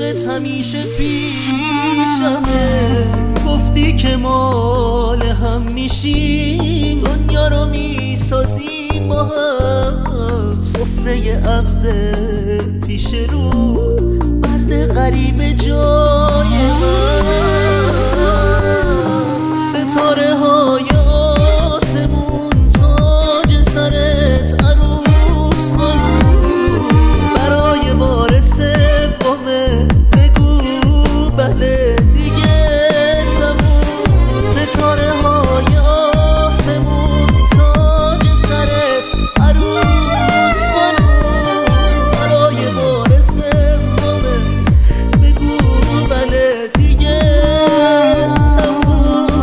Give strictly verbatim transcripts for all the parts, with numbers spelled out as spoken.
عشقت همیشه پیشمه. گفتی که مال هم میشیم، دنیا رو میسازیم با هم. سفره عقد پیش رود، مرد غریب جای من. ستاره های آسمون تاج سرت عروس خانوم. برای بار سومه بگو بله دیگه تموم. ستاره های آسمون تاج سرت عروس خانوم. برای بار سومه بگو بله دیگه تموم.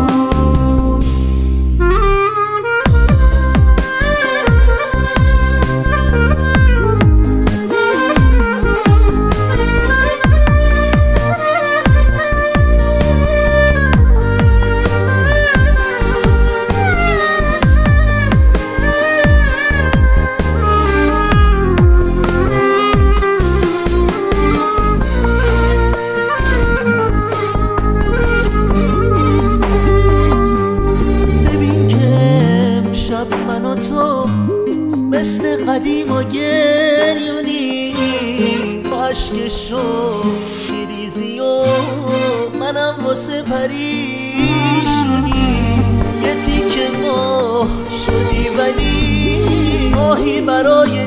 من و تو مثل قدیم و گریونی، تو عشقشو میریزی و منم واسه پریشونی. یه تیکه ماه شدی ولی ماهی برای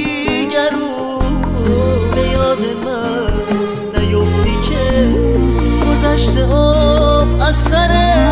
دیگرون. به یاد من نیفتی که گذشته آب از سر